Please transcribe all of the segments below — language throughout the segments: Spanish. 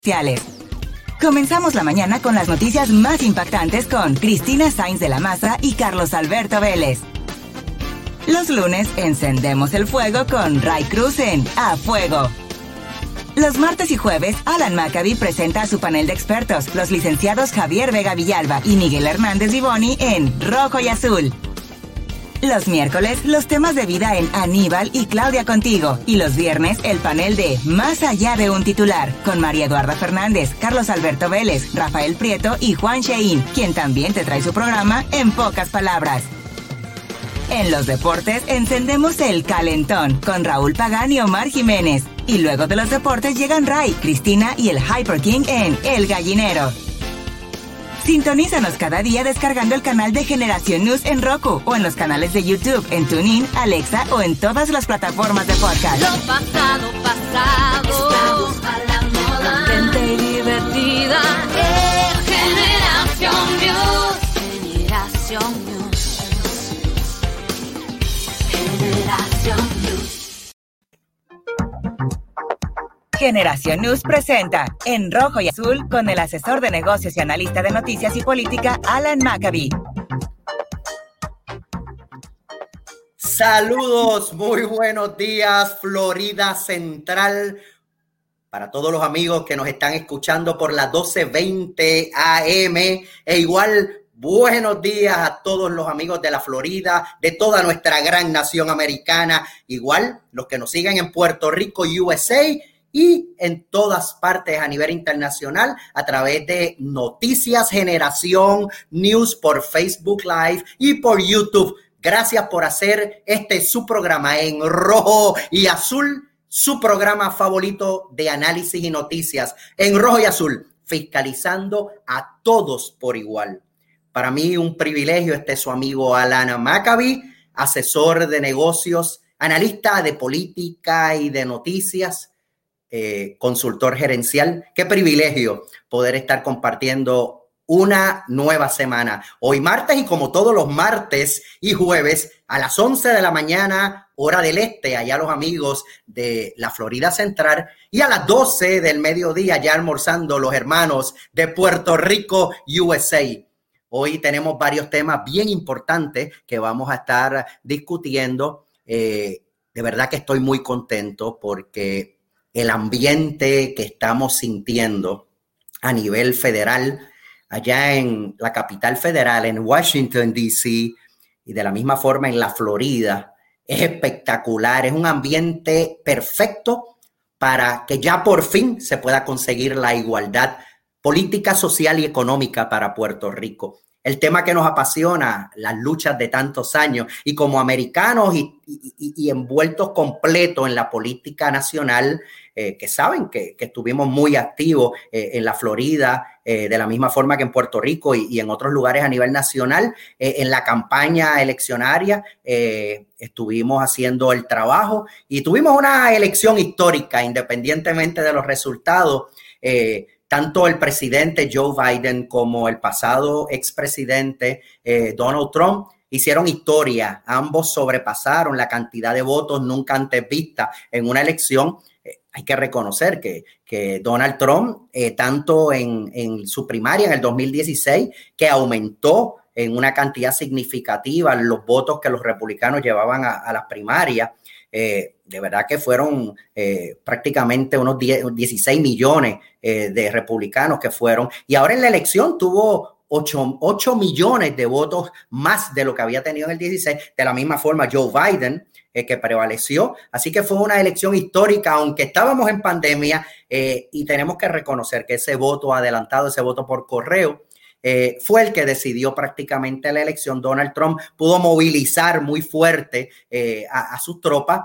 Comenzamos la mañana con las noticias más impactantes con Cristina Sainz de la Maza y Carlos Alberto Vélez. Los lunes encendemos el fuego con Ray Cruz en A Fuego. Los martes y jueves, Alan Maccabi presenta a su panel de expertos, los licenciados Javier Vega Villalba y Miguel Hernández Vivoni en Rojo y Azul. Los miércoles, los temas de vida en Aníbal y Claudia Contigo. Y los viernes, el panel de Más allá de un titular, con María Eduarda Fernández, Carlos Alberto Vélez, Rafael Prieto y Juan Shein, quien también te trae su programa En Pocas Palabras. En los deportes, encendemos el calentón con Raúl Pagán y Omar Jiménez. Y luego de los deportes llegan Ray, Cristina y el Hyper King en El Gallinero. Sintonízanos cada día descargando el canal de Generación News en Roku o en los canales de YouTube, en TuneIn, Alexa o en todas las plataformas de podcast. Lo pasado, estamos a la moda. Gente divertida. Generación News. Generación News. Generación News. Generación News presenta En Rojo y Azul con el asesor de negocios y analista de noticias y política, Alan Maccabi. Saludos, muy buenos días, Florida Central. Para todos los amigos que nos están escuchando por las 12:20 AM e igual buenos días a todos los amigos de la Florida, de toda nuestra gran nación americana, igual los que nos siguen en Puerto Rico, USA, y en todas partes a nivel internacional a través de Noticias Generación News por Facebook Live y por YouTube. Gracias por hacer su programa En Rojo y Azul, su programa favorito de análisis y noticias. En Rojo y Azul, fiscalizando a todos por igual. Para mí un privilegio, su amigo Alan Maccabi, asesor de negocios, analista de política y de noticias, consultor gerencial. Qué privilegio poder estar compartiendo una nueva semana. Hoy martes y como todos los martes y jueves a las 11 de la mañana, hora del este, allá los amigos de la Florida Central, y a las 12 del mediodía ya almorzando los hermanos de Puerto Rico, USA. Hoy tenemos varios temas bien importantes que vamos a estar discutiendo. De verdad que estoy muy contento porque el ambiente que estamos sintiendo a nivel federal, allá en la capital federal, en Washington, D.C., y de la misma forma en la Florida, es espectacular. Es un ambiente perfecto para que ya por fin se pueda conseguir la igualdad política, social y económica para Puerto Rico. El tema que nos apasiona, las luchas de tantos años, y como americanos y envueltos completos en la política nacional, que saben que estuvimos muy activos en la Florida, de la misma forma que en Puerto Rico y en otros lugares a nivel nacional, en la campaña eleccionaria estuvimos haciendo el trabajo y tuvimos una elección histórica independientemente de los resultados. Tanto el presidente Joe Biden como el pasado expresidente Donald Trump hicieron historia. Ambos sobrepasaron la cantidad de votos nunca antes vista en una elección. Hay que reconocer que Donald Trump, tanto en su primaria en el 2016, que aumentó en una cantidad significativa los votos que los republicanos llevaban a las primarias. De verdad que fueron prácticamente unos 16 millones de republicanos que fueron. Y ahora en la elección tuvo 8 millones de votos más de lo que había tenido en el 16. De la misma forma Joe Biden, que prevaleció. Así que fue una elección histórica, aunque estábamos en pandemia, y tenemos que reconocer que ese voto adelantado, ese voto por correo, fue el que decidió prácticamente la elección. Donald Trump pudo movilizar muy fuerte a sus tropas,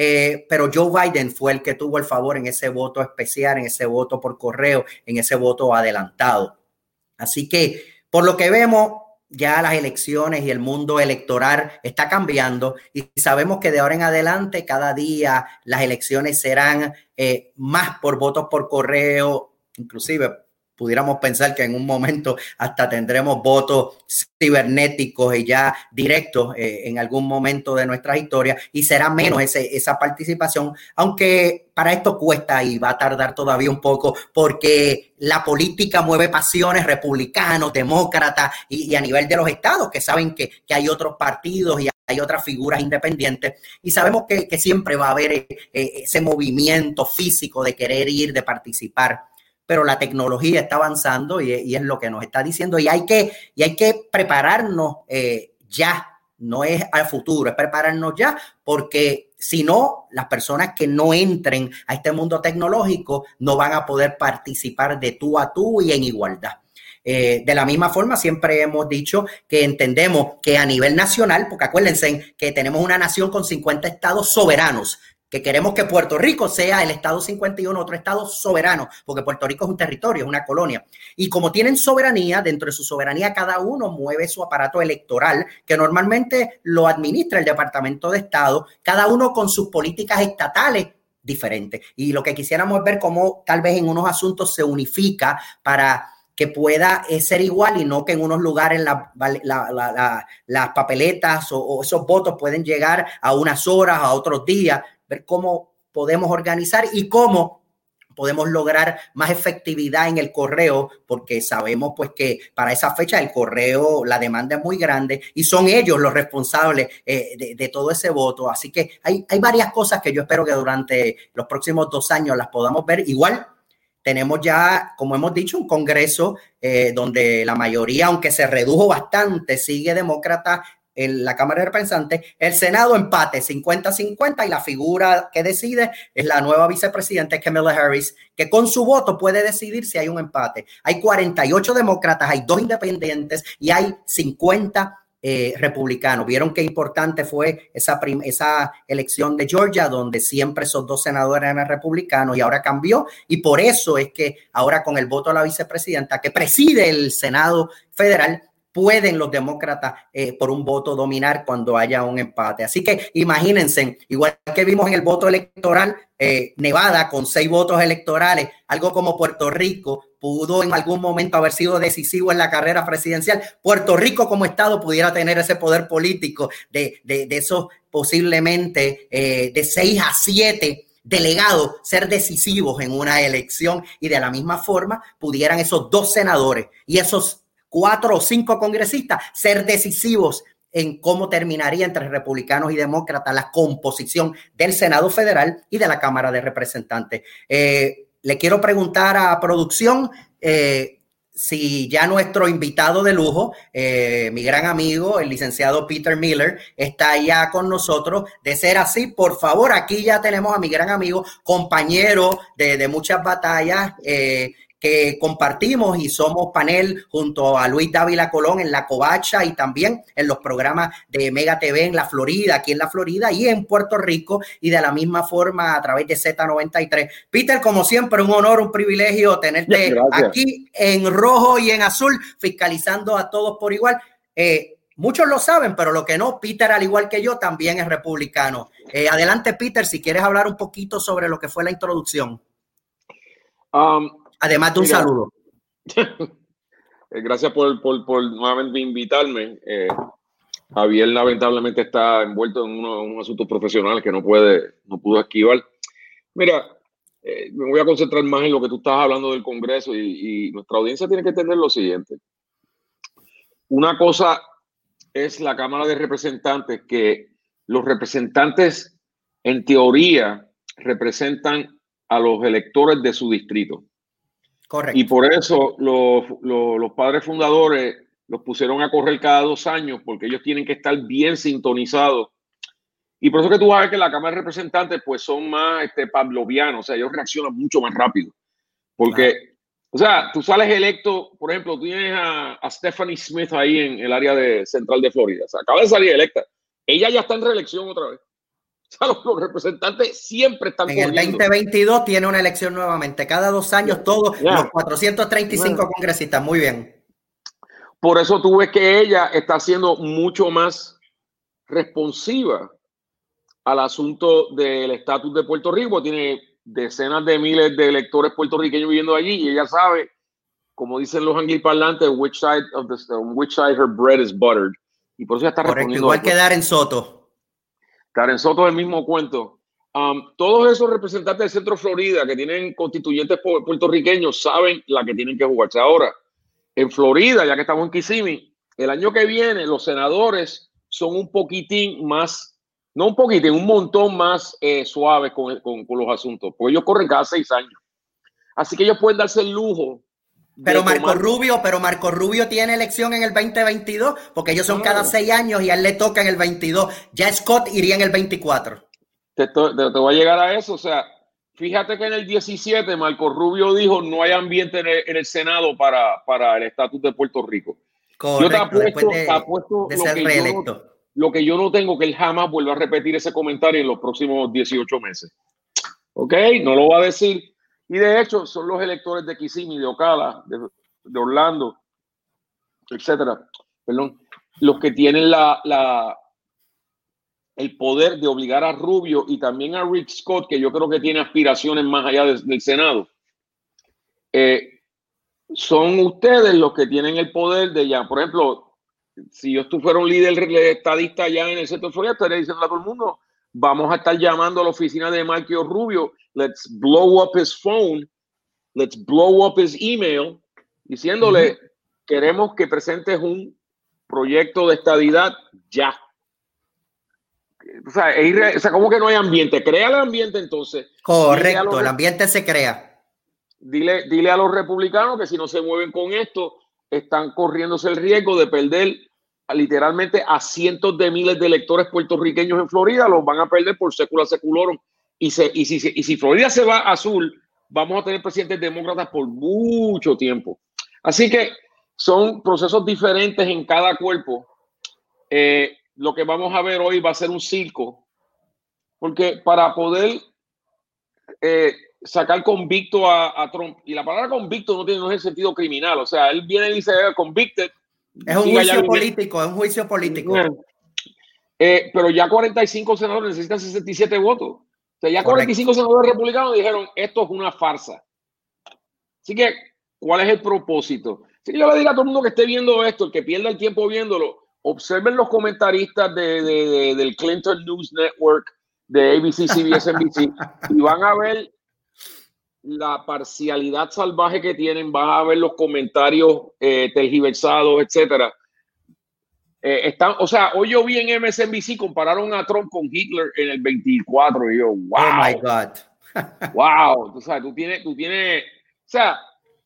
pero Joe Biden fue el que tuvo el favor en ese voto especial, en ese voto por correo, en ese voto adelantado. Así que, por lo que vemos, ya las elecciones y el mundo electoral está cambiando y sabemos que de ahora en adelante cada día las elecciones serán más por votos por correo, inclusive pudiéramos pensar que en un momento hasta tendremos votos cibernéticos y ya directos en algún momento de nuestra historia, y será menos esa participación, aunque para esto cuesta y va a tardar todavía un poco, porque la política mueve pasiones, republicanos, demócratas, y a nivel de los estados, que saben que hay otros partidos y hay otras figuras independientes, y sabemos que siempre va a haber ese movimiento físico de querer ir, de participar. Pero la tecnología está avanzando y es lo que nos está diciendo, y hay que prepararnos ya, no es al futuro, es prepararnos ya, porque si no, las personas que no entren a este mundo tecnológico no van a poder participar de tú a tú y en igualdad. De la misma forma, siempre hemos dicho que entendemos que a nivel nacional, porque acuérdense que tenemos una nación con 50 estados soberanos, que queremos que Puerto Rico sea el estado 51, otro estado soberano, porque Puerto Rico es un territorio, es una colonia. Y como tienen soberanía, dentro de su soberanía cada uno mueve su aparato electoral, que normalmente lo administra el Departamento de Estado, cada uno con sus políticas estatales diferentes. Y lo que quisiéramos ver cómo tal vez en unos asuntos se unifica para que pueda ser igual, y no que en unos lugares las papeletas o esos votos pueden llegar a unas horas, a otros días. Ver cómo podemos organizar y cómo podemos lograr más efectividad en el correo, porque sabemos pues que para esa fecha el correo, la demanda es muy grande y son ellos los responsables de todo ese voto. Así que hay varias cosas que yo espero que durante los próximos 2 años las podamos ver. Igual tenemos ya, como hemos dicho, un Congreso donde la mayoría, aunque se redujo bastante, sigue demócrata en la Cámara de Representantes. El Senado empate 50-50, y la figura que decide es la nueva vicepresidenta Kamala Harris, que con su voto puede decidir si hay un empate. Hay 48 demócratas, hay 2 independientes y hay 50 republicanos. Vieron qué importante fue esa elección de Georgia, donde siempre esos 2 senadores eran republicanos, y ahora cambió, y por eso es que ahora con el voto de la vicepresidenta que preside el Senado federal, pueden los demócratas por un voto dominar cuando haya un empate. Así que imagínense, igual que vimos en el voto electoral, Nevada con 6 votos electorales, algo como Puerto Rico pudo en algún momento haber sido decisivo en la carrera presidencial. Puerto Rico como estado pudiera tener ese poder político de esos posiblemente de 6 a 7 delegados ser decisivos en una elección, y de la misma forma pudieran esos 2 senadores y esos 4 o 5 congresistas ser decisivos en cómo terminaría entre republicanos y demócratas la composición del Senado federal y de la Cámara de Representantes. Le quiero preguntar a producción si ya nuestro invitado de lujo, mi gran amigo, el licenciado Peter Miller, está ya con nosotros. De ser así, por favor, aquí ya tenemos a mi gran amigo, compañero de muchas batallas, que compartimos y somos panel junto a Luis Dávila Colón en La Covacha, y también en los programas de Mega TV en la Florida, aquí en la Florida y en Puerto Rico, y de la misma forma a través de Z93. Peter, como siempre, un honor, un privilegio tenerte aquí en rojo y en azul, fiscalizando a todos por igual. Muchos lo saben, pero lo que no, Peter, al igual que yo, también es republicano. Adelante, Peter, si quieres hablar un poquito sobre lo que fue la introducción. Además de un saludo. Gracias por nuevamente invitarme. Javier lamentablemente está envuelto en un asunto profesional que no pudo esquivar. Mira, me voy a concentrar más en lo que tú estás hablando del Congreso, y nuestra audiencia tiene que entender lo siguiente. Una cosa es la Cámara de Representantes, que los representantes en teoría representan a los electores de su distrito. Correcto. Y por eso los padres fundadores los pusieron a correr cada 2 años, porque ellos tienen que estar bien sintonizados. Y por eso que tú vas a ver que la Cámara de Representantes pues son más pavlovianos, o sea, ellos reaccionan mucho más rápido. Porque, o sea, tú sales electo, por ejemplo, tú tienes a Stephanie Smith ahí en el área central de Florida, o sea, acaba de salir electa. Ella ya está en reelección otra vez. O sea, los representantes siempre están en corriendo. El 2022 tiene una elección nuevamente. Cada 2 años todos los 435 congresistas. Muy bien. Por eso tú ves que ella está siendo mucho más responsiva al asunto del estatus de Puerto Rico. Tiene decenas de miles de electores puertorriqueños viviendo allí, y ella sabe como dicen los angliparlantes, which side her bread is buttered. Y por eso ya está respondiendo. Igual que Darren Soto. Darren Soto es el mismo cuento. Todos esos representantes del Centro Florida que tienen constituyentes puertorriqueños saben la que tienen que jugarse. Ahora, en Florida, ya que estamos en Kissimmee, el año que viene los senadores son un poquitín más, no un poquitín, un montón más suaves con los asuntos, porque ellos corren cada 6 años. Así que ellos pueden darse el lujo. Pero Marco Rubio tiene elección en el 2022, porque ellos son cada 6 años y a él le toca en el 22. Ya Scott iría en el 24. Te voy a llegar a eso. O sea, fíjate que en el 17 Marco Rubio dijo no hay ambiente en el Senado para el estatus de Puerto Rico. Correcto, yo te apuesto de ser reelecto. Lo que yo no tengo, que él jamás vuelva a repetir ese comentario en los próximos 18 meses. ¿Ok? No lo va a decir. Y de hecho, son los electores de Kissimmee, de Ocala, de Orlando, etcétera, perdón, los que tienen el poder de obligar a Rubio y también a Rick Scott, que yo creo que tiene aspiraciones más allá del Senado. Son ustedes los que tienen el poder de ya. Por ejemplo, si yo fuera un líder estadista ya en el sector Florida, estaría diciendo a todo el mundo, vamos a estar llamando a la oficina de Marco Rubio, let's blow up his phone, let's blow up his email, diciéndole, queremos que presentes un proyecto de estadidad ya. O sea, ¿cómo que no hay ambiente? Crea el ambiente entonces. Correcto, el ambiente se crea. Dile a los republicanos que si no se mueven con esto, están corriéndose el riesgo de perder literalmente a cientos de miles de electores puertorriqueños en Florida, los van a perder por sécula seculorum. Y si Florida se va azul, vamos a tener presidentes demócratas por mucho tiempo. Así que son procesos diferentes en cada cuerpo. Lo que vamos a ver hoy va a ser un circo, porque para poder sacar convicto a Trump, y la palabra convicto no es el sentido criminal, o sea, él viene y dice convicted. Es un juicio político, es un juicio político. Pero ya 45 senadores necesitan 67 votos. O sea, ya 45 senadores republicanos dijeron, esto es una farsa. Así que, ¿cuál es el propósito? Así que yo le digo a todo el mundo que esté viendo esto, el que pierda el tiempo viéndolo, observen los comentaristas del Clinton News Network, de ABC, CBS, NBC, y van a ver la parcialidad salvaje que tienen, van a ver los comentarios tergiversados, etcétera. O sea, hoy yo vi en MSNBC, compararon a Trump con Hitler en el 24 y yo, wow. Oh my God. Wow. O sea, tú tienes, o sea,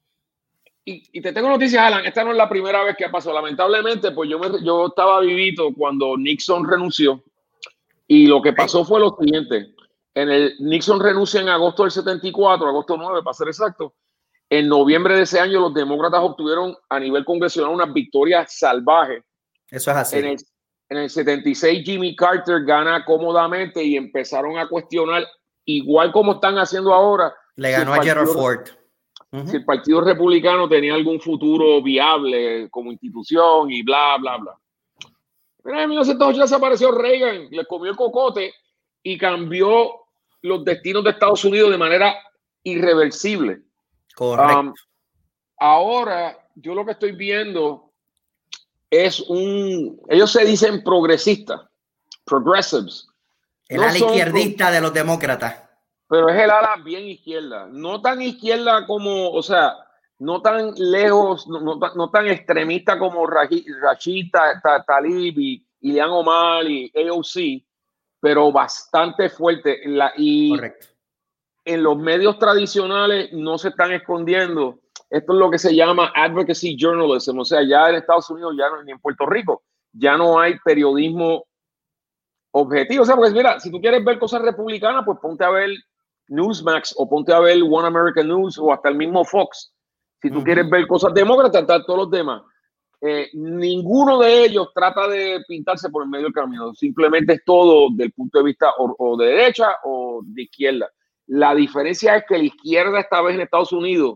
y te tengo noticias, Alan, esta no es la primera vez que ha pasado. Lamentablemente, pues yo estaba vivito cuando Nixon renunció y lo que pasó fue lo siguiente. Nixon renuncia en agosto del 74, agosto 9 para ser exacto. En noviembre de ese año los demócratas obtuvieron a nivel congresional unas victorias salvajes. Eso es así. En el 76 Jimmy Carter gana cómodamente y empezaron a cuestionar, igual como están haciendo ahora. Le ganó a Gerald Ford. Si el Partido Republicano tenía algún futuro viable como institución y bla, bla, bla. Pero en 1980 desapareció Reagan, le comió el cocote y cambió los destinos de Estados Unidos de manera irreversible. Correcto. Ahora, yo lo que estoy viendo es ellos se dicen progresistas, progressives. El ala izquierdista de los demócratas. Pero es el ala bien izquierda. No tan izquierda como, o sea, no tan lejos, no tan extremista como Rashid Tlaib y Ilhan Omar y AOC, pero bastante fuerte. Correcto. En los medios tradicionales no se están escondiendo. Esto es lo que se llama advocacy journalism. O sea, ya en Estados Unidos, ya no, ni en Puerto Rico, ya no hay periodismo objetivo. O sea, pues mira, si tú quieres ver cosas republicanas, pues ponte a ver Newsmax o ponte a ver One American News o hasta el mismo Fox. Si tú quieres ver cosas demócratas, están todos los demás. Ninguno de ellos trata de pintarse por el medio del camino. Simplemente es todo del punto de vista o de derecha o de izquierda. La diferencia es que la izquierda esta vez en Estados Unidos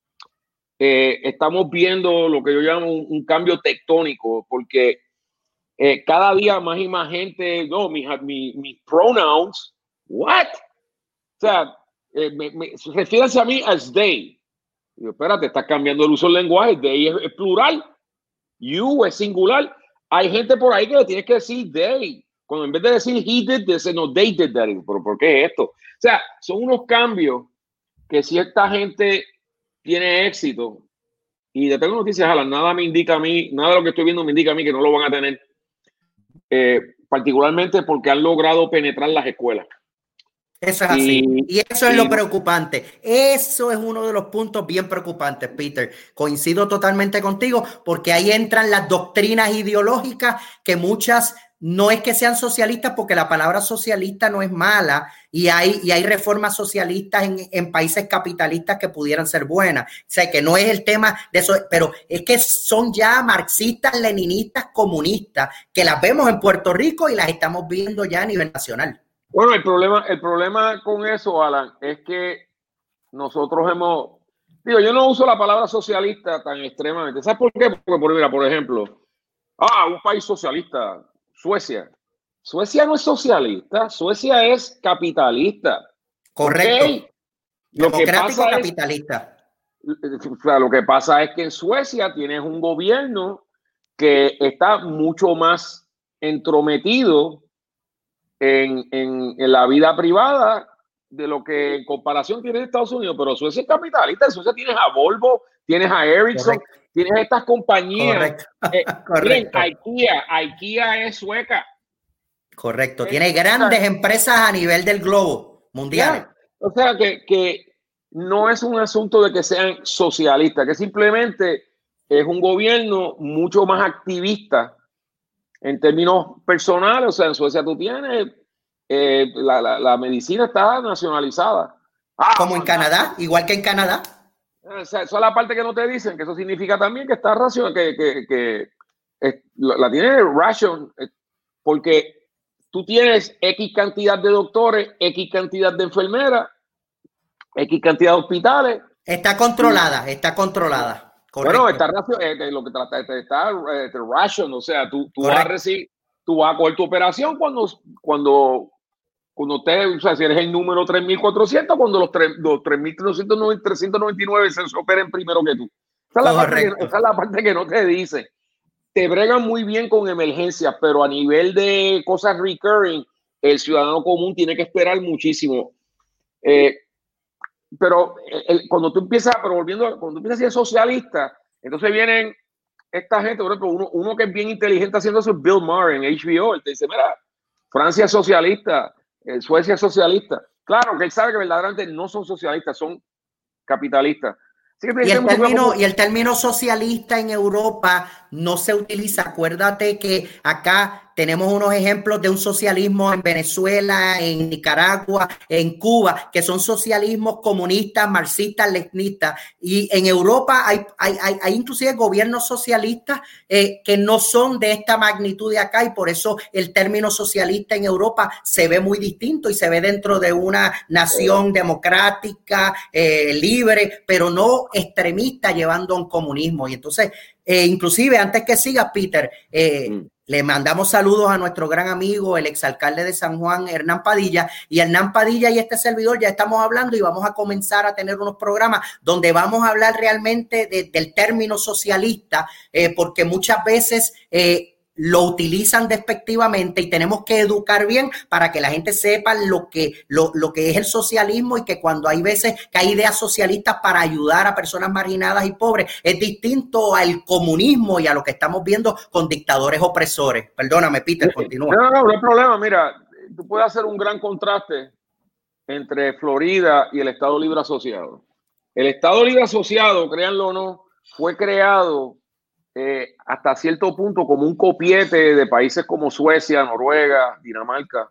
estamos viendo lo que yo llamo un cambio tectónico, porque cada día más y más gente, no, mis pronouns, what? O sea, refiéranse a mí as they. Digo, espérate, estás cambiando el uso del lenguaje. They es plural. You es singular. Hay gente por ahí que le tienes que decir they. Cuando en vez de decir he did this, no, they did that. ¿Pero por qué es esto? O sea, son unos cambios que si esta gente tiene éxito, y de tengo noticias, Alan, nada me indica a mí, nada de lo que estoy viendo me indica a mí que no lo van a tener, particularmente porque han logrado penetrar las escuelas. Eso es así. Y eso es lo preocupante. Eso es uno de los puntos bien preocupantes, Peter. Coincido totalmente contigo, porque ahí entran las doctrinas ideológicas que muchas no es que sean socialistas, porque la palabra socialista no es mala, y hay reformas socialistas en países capitalistas que pudieran ser buenas. O sea, que no es el tema de eso, pero es que son ya marxistas, leninistas, comunistas, que las vemos en Puerto Rico y las estamos viendo ya a nivel nacional. Bueno, el problema con eso, Alan, es que nosotros yo no uso la palabra socialista tan extremadamente. ¿Sabes por qué? Porque, mira, por ejemplo, un país socialista, Suecia. Suecia no es socialista, Suecia es capitalista. Correcto. ¿Okay? Democrático capitalista. O sea, lo que pasa es que en Suecia tienes un gobierno que está mucho más entrometido en la vida privada de lo que en comparación tiene Estados Unidos, pero Suecia es capitalista. En Suecia tienes a Volvo, tienes a Ericsson, correcto, tienes estas compañías. Correcto. Miren, IKEA es sueca. Correcto, tiene grandes empresas a nivel del globo mundial. O sea que no es un asunto de que sean socialistas, que simplemente es un gobierno mucho más activista en términos personales. O sea, en Suecia tú tienes la medicina está nacionalizada. Como en Canadá, igual que en Canadá. O sea, esa es la parte que no te dicen, que eso significa también que está ración, que la tiene ration, porque tú tienes X cantidad de doctores, X cantidad de enfermeras, X cantidad de hospitales. Está controlada, está controlada. Correcto. Bueno, está lo que trata está ration, o sea, tú vas a recibir, tú vas a coger tu operación cuando usted, o sea, si eres el número 3.400, cuando los 3.399 se operen primero que tú. Esa es la parte que no te dice. Te bregan muy bien con emergencias, pero a nivel de cosas recurring, el ciudadano común tiene que esperar muchísimo. Pero cuando tú empiezas a ser socialista, entonces vienen esta gente, por ejemplo, uno que es bien inteligente haciendo eso es Bill Maher en HBO. Él te dice, mira, Francia es socialista, Suecia es socialista. Claro que él sabe que verdaderamente no son socialistas, son capitalistas. Y el término socialista en Europa no se utiliza. Acuérdate que acá tenemos unos ejemplos de un socialismo en Venezuela, en Nicaragua, en Cuba, que son socialismos comunistas, marxistas, leninistas. Y en Europa hay inclusive gobiernos socialistas que no son de esta magnitud de acá, y por eso el término socialista en Europa se ve muy distinto y se ve dentro de una nación democrática, libre, pero no extremista, llevando a un comunismo. Y entonces, inclusive, antes que sigas, Peter, le mandamos saludos a nuestro gran amigo, el exalcalde de San Juan, Hernán Padilla. Y Hernán Padilla y este servidor ya estamos hablando y vamos a comenzar a tener unos programas donde vamos a hablar realmente del término socialista, porque muchas veces lo utilizan despectivamente y tenemos que educar bien para que la gente sepa lo que es el socialismo, y que cuando hay veces que hay ideas socialistas para ayudar a personas marginadas y pobres, es distinto al comunismo y a lo que estamos viendo con dictadores opresores. Perdóname, Peter, continúa. No hay problema. Mira, tú puedes hacer un gran contraste entre Florida y el Estado Libre Asociado. El Estado Libre Asociado, créanlo o no, fue creado hasta cierto punto como un copiete de países como Suecia, Noruega, Dinamarca.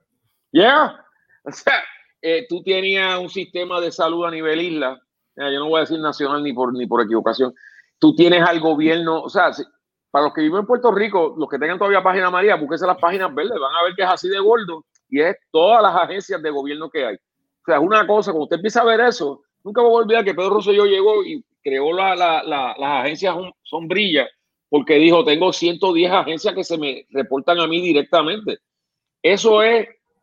O sea, tú tenías un sistema de salud a nivel isla. Yo no voy a decir nacional ni por equivocación. Tú tienes al gobierno, o sea, para los que viven en Puerto Rico, los que tengan todavía página amarilla, búsquense las páginas verdes, van a ver que es así de gordo, y es todas las agencias de gobierno que hay. O sea, es una cosa, cuando usted empieza a ver eso, nunca me voy a olvidar que Pedro Rosselló llegó y creó las agencias sombrillas, porque dijo, tengo 110 agencias que se me reportan a mí directamente. Eso es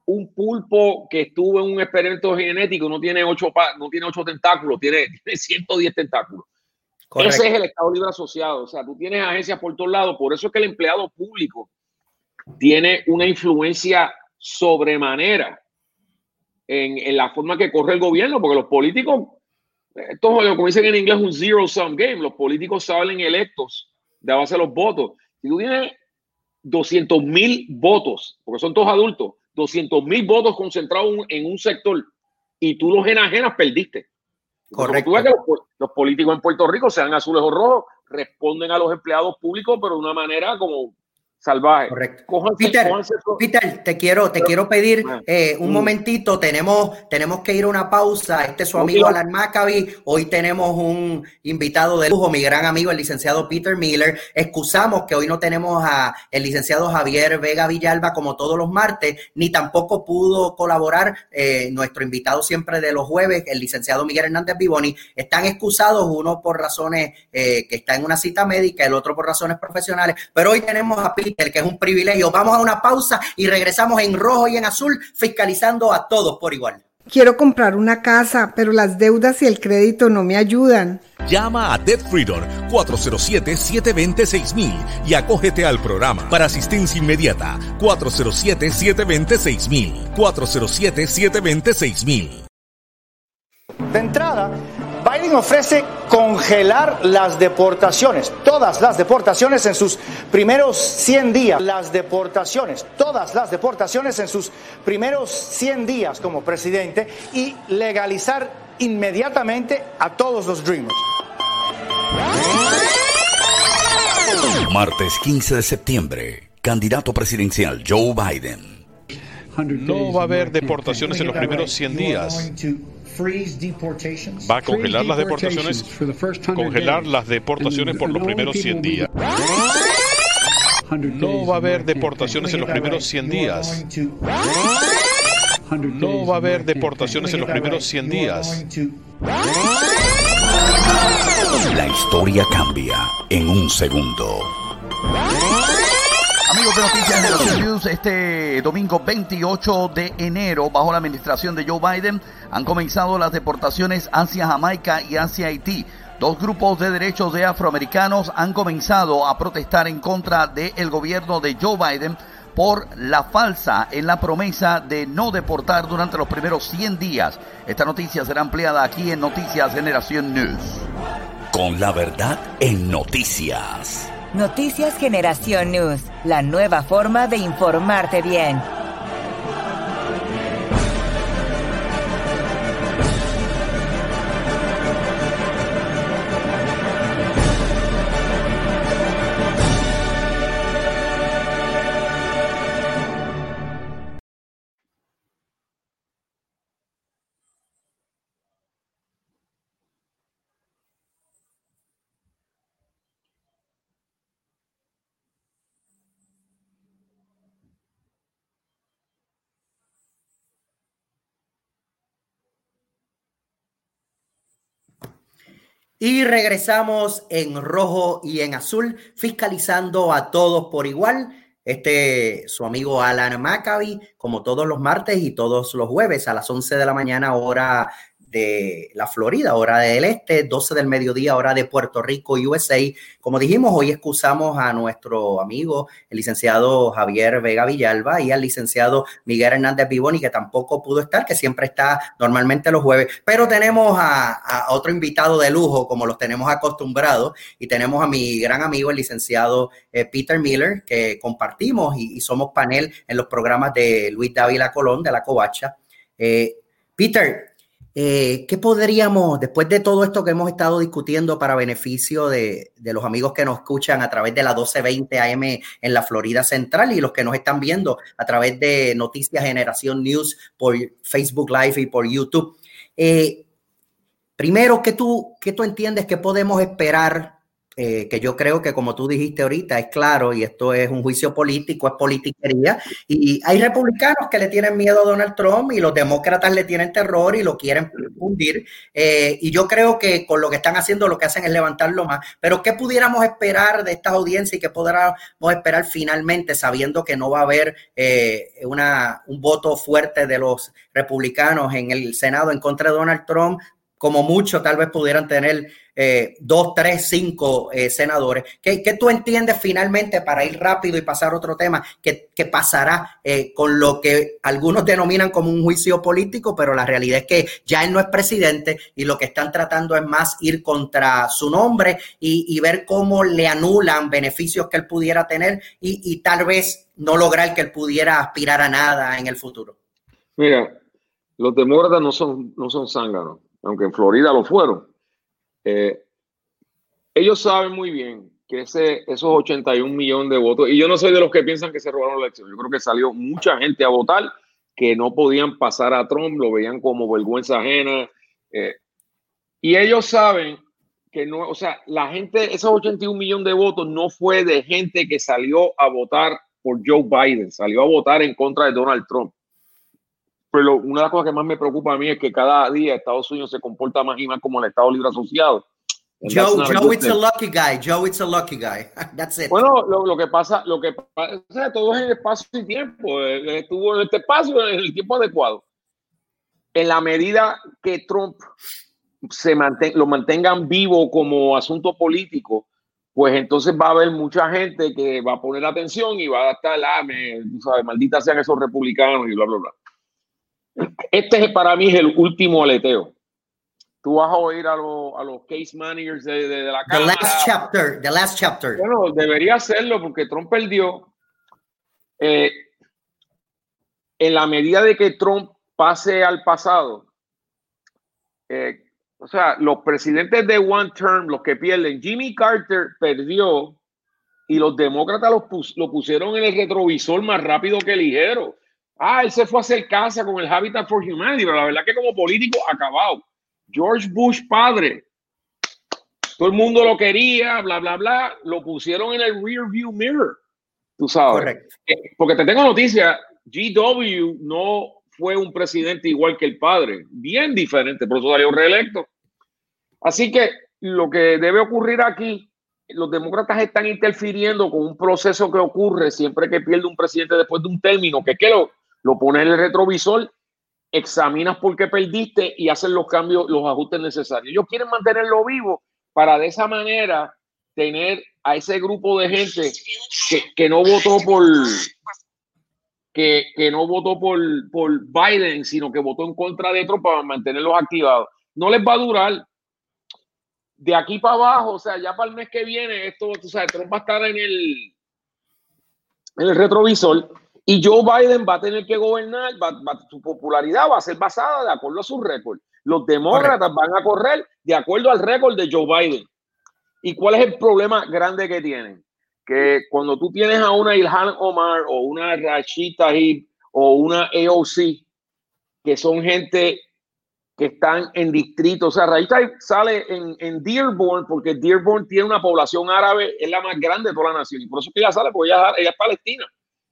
un pulpo que estuvo en un experimento genético no tiene 8 tentáculos, tiene 110 tentáculos. Correcto. Ese es el Estado Libre Asociado. O sea, tú tienes agencias por todos lados. Por eso es que el empleado público tiene una influencia sobremanera en la forma que corre el gobierno, porque los políticos, esto es como dicen en inglés, un zero-sum game. Los políticos salen electos de base de los votos. Si tú tienes 200,000 votos, porque son todos adultos, 200,000 votos concentrados en un sector y tú los enajenas, perdiste. Correcto. Tú ves que los políticos en Puerto Rico, sean azules o rojos, responden a los empleados públicos, pero de una manera como salvaje. Correcto. Peter, te quiero pedir un momentito. Tenemos que ir a una pausa. Este es su amigo Alan Maccabi. Hoy tenemos un invitado de lujo, mi gran amigo, el licenciado Peter Miller. Excusamos que hoy no tenemos a el licenciado Javier Vega Villalba como todos los martes, ni tampoco pudo colaborar nuestro invitado siempre de los jueves, el licenciado Miguel Hernández Vivoni. Están excusados, uno por razones que está en una cita médica, el otro por razones profesionales. Pero hoy tenemos a Peter, que es un privilegio. Vamos a una pausa y regresamos en rojo y en azul, fiscalizando a todos por igual. Quiero comprar una casa, pero las deudas y el crédito no me ayudan. Llama a Debt Freedom 407-720-6000 y acógete al programa. Para asistencia inmediata, 407-720-6000. 407-720-6000. De entrada, Biden ofrece congelar las deportaciones, todas las deportaciones en sus primeros 100 días. Todas las deportaciones en sus primeros 100 días como presidente y legalizar inmediatamente a todos los Dreamers. Martes 15 de septiembre, candidato presidencial Joe Biden. No va a haber deportaciones en los primeros 100 días. Va a congelar las deportaciones, por los primeros 100 días. No va a haber deportaciones en los primeros 100 días. No va a haber deportaciones en los primeros 100 días. La historia cambia en un segundo. Amigos de Noticias Generación News, este domingo 28 de enero, bajo la administración de Joe Biden, han comenzado las deportaciones hacia Jamaica y hacia Haití. Dos grupos de derechos de afroamericanos han comenzado a protestar en contra del gobierno de Joe Biden por la falsa en la promesa de no deportar durante los primeros 100 días. Esta noticia será ampliada aquí en Noticias Generación News. Con la verdad en noticias. Noticias Generación News, la nueva forma de informarte bien. Y regresamos en rojo y en azul, fiscalizando a todos por igual. Su amigo Alan Maccabi, como todos los martes y todos los jueves a las 11 de la mañana, hora de la Florida, hora del este, 12 del mediodía, hora de Puerto Rico, USA. Como dijimos, hoy excusamos a nuestro amigo, el licenciado Javier Vega Villalba, y al licenciado Miguel Hernández Vivoni, que tampoco pudo estar, que siempre está normalmente los jueves. Pero tenemos a otro invitado de lujo, como los tenemos acostumbrados, y tenemos a mi gran amigo, el licenciado Peter Miller, que compartimos y somos panel en los programas de Luis Dávila Colón, de La Covacha. Peter, ¿qué podríamos, después de todo esto que hemos estado discutiendo para beneficio de los amigos que nos escuchan a través de la 1220 AM en la Florida Central y los que nos están viendo a través de Noticias Generación News por Facebook Live y por YouTube? Primero, ¿qué tú entiendes que podemos esperar que yo creo que, como tú dijiste ahorita, es claro, y esto es un juicio político, es politiquería, y hay republicanos que le tienen miedo a Donald Trump y los demócratas le tienen terror y lo quieren hundir, y yo creo que con lo que están haciendo, lo que hacen es levantarlo más. Pero ¿qué pudiéramos esperar de esta audiencia y qué podríamos esperar finalmente, sabiendo que no va a haber un voto fuerte de los republicanos en el Senado en contra de Donald Trump? Como mucho, tal vez pudieran tener 2, 3, 5 senadores. ¿Qué tú entiendes finalmente, para ir rápido y pasar a otro tema, que pasará con lo que algunos denominan como un juicio político, pero la realidad es que ya él no es presidente y lo que están tratando es más ir contra su nombre y ver cómo le anulan beneficios que él pudiera tener y tal vez no lograr que él pudiera aspirar a nada en el futuro? Mira, los demócratas no son zánganos, aunque en Florida lo fueron. Ellos saben muy bien que esos 81 millones de votos, y yo no soy de los que piensan que se robaron la elección, yo creo que salió mucha gente a votar que no podían pasar a Trump, lo veían como vergüenza ajena, y ellos saben que no, o sea, la gente, esos 81 millones de votos no fue de gente que salió a votar por Joe Biden, salió a votar en contra de Donald Trump. Pero una de las cosas que más me preocupa a mí es que cada día Estados Unidos se comporta más y más como el Estado Libre Asociado. Joe, it's a lucky guy. Joe, it's a lucky guy. That's it. Bueno, lo que pasa, o sea, todo es en espacio y tiempo. Estuvo en este espacio en el tiempo adecuado. En la medida que Trump lo mantengan vivo como asunto político, pues entonces va a haber mucha gente que va a poner atención y va a estar, tú sabes, malditas sean esos republicanos y bla, bla, bla. Para mí es el último aleteo. Tú vas a oír a los case managers de la Cámara. The last chapter. Bueno, debería hacerlo porque Trump perdió. En la medida de que Trump pase al pasado, o sea, los presidentes de one term, los que pierden, Jimmy Carter perdió y los demócratas lo pusieron en el retrovisor más rápido que ligero. Él se fue a hacer casa con el Habitat for Humanity, pero la verdad que como político acabado. George Bush padre, todo el mundo lo quería, bla, bla, bla, lo pusieron en el rear view mirror, tú sabes. Correcto. Porque te tengo noticia, GW no fue un presidente igual que el padre, bien diferente, por eso salió reelecto. Así que lo que debe ocurrir aquí, los demócratas están interfiriendo con un proceso que ocurre siempre que pierde un presidente después de un término, que lo pones en el retrovisor, examinas por qué perdiste y haces los cambios, los ajustes necesarios. Ellos quieren mantenerlo vivo para de esa manera tener a ese grupo de gente que no votó por Biden, sino que votó en contra de Trump, para mantenerlos activados. No les va a durar. De aquí para abajo, o sea, ya para el mes que viene, esto, tú sabes, Trump va a estar en el retrovisor y Joe Biden va a tener que gobernar, su popularidad va a ser basada de acuerdo a su récord. Los demócratas van a correr de acuerdo al récord de Joe Biden. ¿Y cuál es el problema grande que tienen? Que cuando tú tienes a una Ilhan Omar o una Rashid Tlaib o una AOC, que son gente que están en distritos, o sea, Rashid Tlaib sale en Dearborn porque Dearborn tiene una población árabe, es la más grande de toda la nación, y por eso es que ella sale, porque ella es palestina.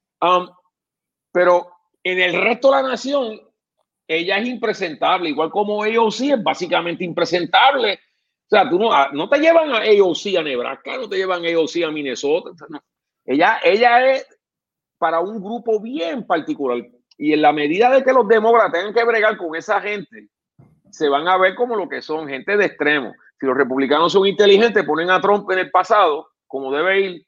Pero en el resto de la nación, ella es impresentable, igual como AOC es básicamente impresentable. O sea, tú no te llevan a AOC a Nebraska, no te llevan a AOC a Minnesota. No. Ella es para un grupo bien particular. Y en la medida de que los demócratas tengan que bregar con esa gente, se van a ver como lo que son, gente de extremo. Si los republicanos son inteligentes, ponen a Trump en el pasado, como debe ir.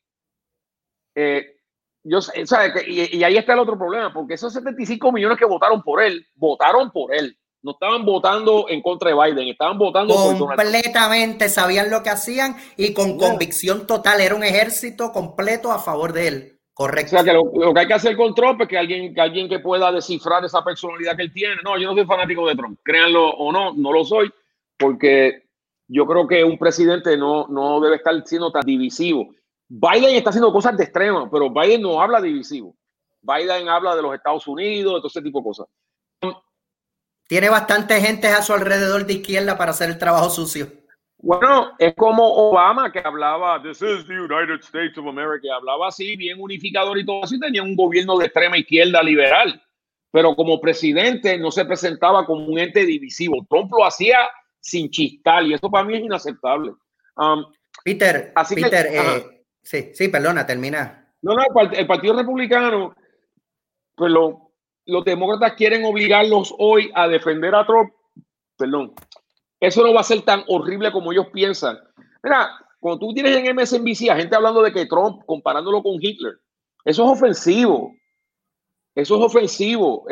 Y ahí está el otro problema, porque esos 75 millones que votaron por él. No estaban votando en contra de Biden, estaban votando por Donald Trump. Completamente sabían lo que hacían y con convicción total. Era un ejército completo a favor de él. Correcto. O sea, que lo que hay que hacer con Trump es que alguien que pueda descifrar esa personalidad que él tiene. No, yo no soy fanático de Trump. Créanlo o no, no lo soy, porque yo creo que un presidente no debe estar siendo tan divisivo. Biden está haciendo cosas de extremo, pero Biden no habla divisivo. Biden habla de los Estados Unidos, de todo ese tipo de cosas. Tiene bastante gente a su alrededor de izquierda para hacer el trabajo sucio. Bueno, es como Obama, que hablaba, "This is the United States of America", hablaba así, bien unificador y todo así, tenía un gobierno de extrema izquierda liberal, pero como presidente no se presentaba como un ente divisivo. Trump lo hacía sin chistar y eso para mí es inaceptable. Peter, sí, perdona, termina. No, el Partido Republicano, pues los demócratas quieren obligarlos hoy a defender a Trump. Perdón. Eso no va a ser tan horrible como ellos piensan. Mira, cuando tú tienes en MSNBC a gente hablando de que Trump, comparándolo con Hitler, eso es ofensivo. Eso es ofensivo.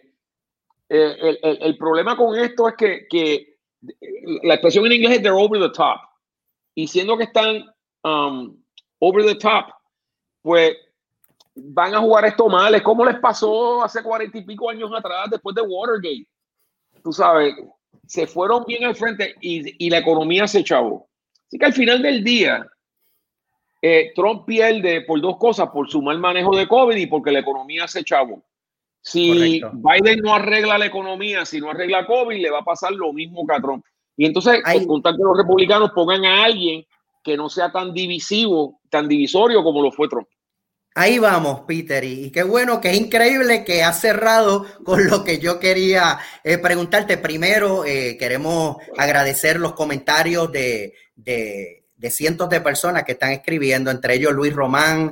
El problema con esto es que la expresión en inglés es "they're over the top". Y siendo que están over the top, pues van a jugar esto mal. Es como les pasó hace 40 y pico años atrás, después de Watergate. Tú sabes, se fueron bien al frente y la economía se chavó. Así que al final del día, Trump pierde por dos cosas: por su mal manejo de COVID y porque la economía se chavó. Si Correcto. Biden no arregla la economía, si no arregla COVID, le va a pasar lo mismo que a Trump. Y entonces, contar que los republicanos pongan a alguien que no sea tan divisivo, tan divisorio como lo fue Trump. Ahí vamos, Peter, y qué bueno, que es increíble que has cerrado con lo que yo quería preguntarte. Primero, queremos agradecer los comentarios de cientos de personas que están escribiendo, entre ellos Luis Román,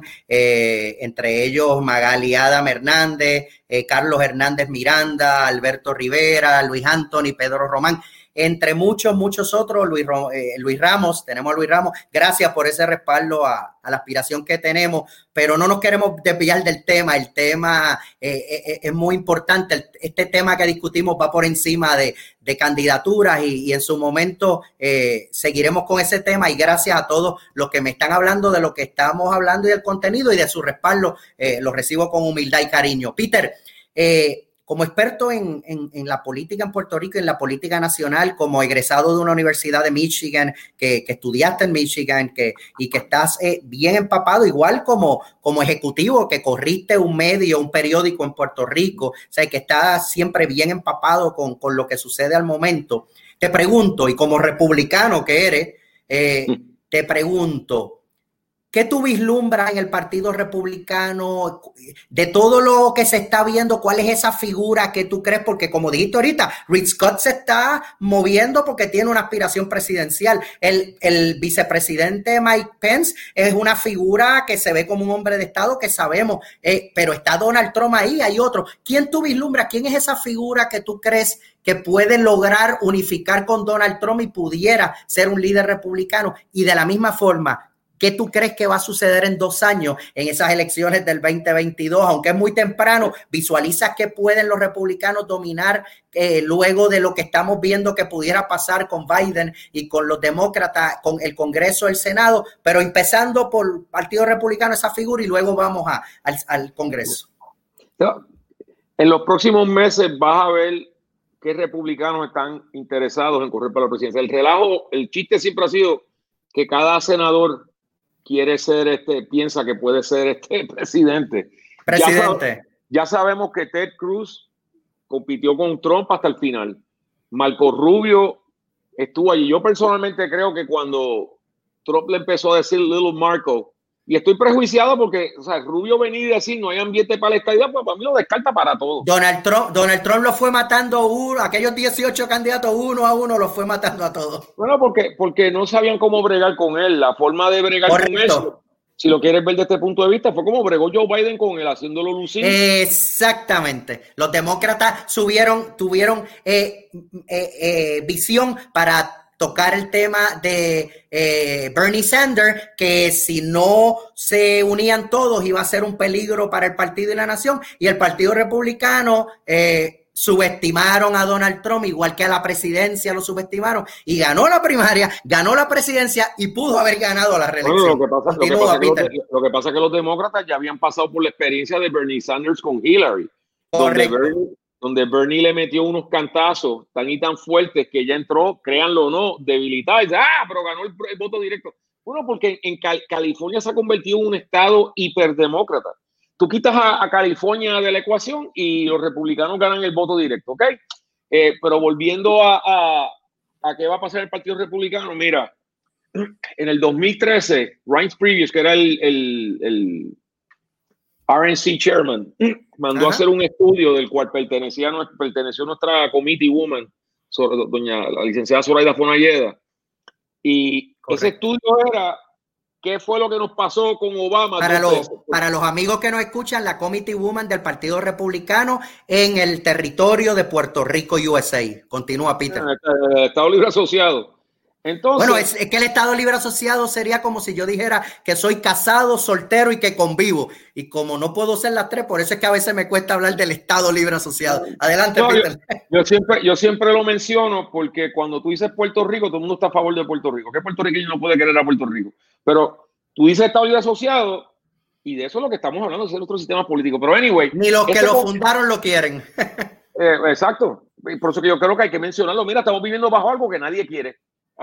entre ellos Magali Adam Hernández, Carlos Hernández Miranda, Alberto Rivera, Luis Anthony, Pedro Román, entre muchos otros. Luis Ramos, tenemos a Luis Ramos. Gracias por ese respaldo a la aspiración que tenemos, pero no nos queremos desviar del tema. El tema es muy importante. Este tema que discutimos va por encima de candidaturas y en su momento seguiremos con ese tema, y gracias a todos los que me están hablando de lo que estamos hablando y del contenido y de su respaldo, lo recibo con humildad y cariño. Peter, como experto en la política en Puerto Rico y en la política nacional, como egresado de una universidad de Michigan, que estudiaste en Michigan, y que estás bien empapado, igual como ejecutivo, que corriste un periódico en Puerto Rico, o sea, que estás siempre bien empapado con lo que sucede al momento. Te pregunto, y como republicano que eres, te pregunto, ¿qué tú vislumbras en el Partido Republicano? De todo lo que se está viendo, ¿cuál es esa figura que tú crees? Porque como dijiste ahorita, Rick Scott se está moviendo porque tiene una aspiración presidencial. El vicepresidente Mike Pence es una figura que se ve como un hombre de Estado, que sabemos, pero está Donald Trump ahí, hay otro. ¿Quién tú vislumbras? ¿Quién es esa figura que tú crees que puede lograr unificar con Donald Trump y pudiera ser un líder republicano? Y de la misma forma, ¿qué tú crees que va a suceder en 2 años en esas elecciones del 2022? Aunque es muy temprano, ¿visualizas que pueden los republicanos dominar luego de lo que estamos viendo que pudiera pasar con Biden y con los demócratas, con el Congreso, el Senado? Pero empezando por el Partido Republicano, esa figura, y luego vamos al Congreso. En los próximos meses vas a ver qué republicanos están interesados en correr para la presidencia. El relajo, el chiste siempre ha sido que cada senador quiere ser piensa que puede ser presidente. Ya sabemos que Ted Cruz compitió con Trump hasta el final. Marco Rubio estuvo allí. Yo personalmente creo que cuando Trump le empezó a decir Little Marco, y estoy prejuiciado porque, o sea, Rubio venir y decir no hay ambiente para la estadía, pues para mí lo descarta para todo. Donald Trump lo fue matando aquellos 18 candidatos uno a uno, los fue matando a todos. Bueno, porque no sabían cómo bregar con él. La forma de bregar con eso, si lo quieres ver desde este punto de vista, fue como bregó Joe Biden con él, haciéndolo lucir. Exactamente. Los demócratas tuvieron visión para tocar el tema de Bernie Sanders, que si no se unían todos iba a ser un peligro para el partido y la nación, y el Partido Republicano subestimaron a Donald Trump, igual que a la presidencia lo subestimaron, y ganó la primaria, ganó la presidencia y pudo haber ganado la reelección. Bueno, lo que pasa es que los demócratas ya habían pasado por la experiencia de Bernie Sanders con Hillary, donde Bernie le metió unos cantazos tan y tan fuertes que ya entró, créanlo o no, debilitada, y dice, pero ganó el voto directo. Bueno, porque en California se ha convertido en un estado hiperdemócrata. Tú quitas a California de la ecuación y los republicanos ganan el voto directo, ¿ok? Pero volviendo a a qué va a pasar el Partido Republicano, mira, en el 2013, Reince Priebus, que era el RNC chairman, mandó a hacer un estudio del cual perteneció nuestra committee woman, la licenciada Zoraida Fonalleda, y ese estudio era qué fue lo que nos pasó con Obama. Para los amigos que nos escuchan, la committee woman del Partido Republicano en el territorio de Puerto Rico, USA. Continúa, Peter. El Estado Libre Asociado. Entonces, bueno, es que el Estado Libre Asociado sería como si yo dijera que soy casado, soltero y que convivo. Y como no puedo ser las tres, por eso es que a veces me cuesta hablar del Estado Libre Asociado. Adelante, Peter. Yo siempre lo menciono porque cuando tú dices Puerto Rico, todo el mundo está a favor de Puerto Rico. ¿Qué puertorriqueño no puede querer a Puerto Rico? Pero tú dices Estado Libre Asociado y de eso es lo que estamos hablando, de nuestro sistema político. Pero anyway. Ni los que lo fundaron lo quieren. Exacto. Por eso que yo creo que hay que mencionarlo. Mira, estamos viviendo bajo algo que nadie quiere.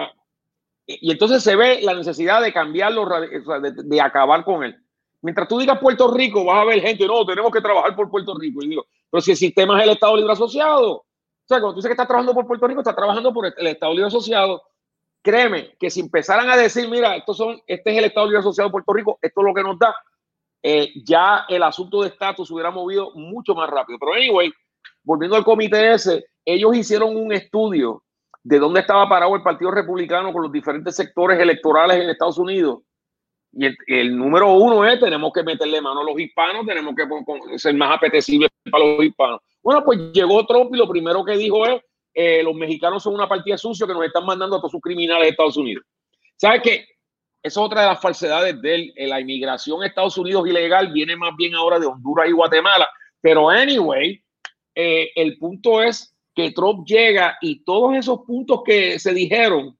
Y entonces se ve la necesidad de cambiarlo, de acabar con él. Mientras tú digas Puerto Rico, vas a ver gente, no, tenemos que trabajar por Puerto Rico. Y digo, pero si el sistema es el Estado Libre Asociado, o sea, cuando tú dices que estás trabajando por Puerto Rico, estás trabajando por el Estado Libre Asociado. Créeme que si empezaran a decir, mira, este es el Estado Libre Asociado de Puerto Rico, esto es lo que nos da, ya el asunto de estatus se hubiera movido mucho más rápido. Pero anyway, volviendo al comité ese, ellos hicieron un estudio de dónde estaba parado el Partido Republicano con los diferentes sectores electorales en Estados Unidos. Y el número uno es, tenemos que meterle mano a los hispanos, tenemos que ser más apetecibles para los hispanos. Bueno, pues llegó Trump y lo primero que dijo es, los mexicanos son una partida sucia que nos están mandando a todos sus criminales de Estados Unidos. ¿Sabes qué? Esa es otra de las falsedades de él. La inmigración a Estados Unidos ilegal viene más bien ahora de Honduras y Guatemala. Pero anyway, el punto es que Trump llega y todos esos puntos que se dijeron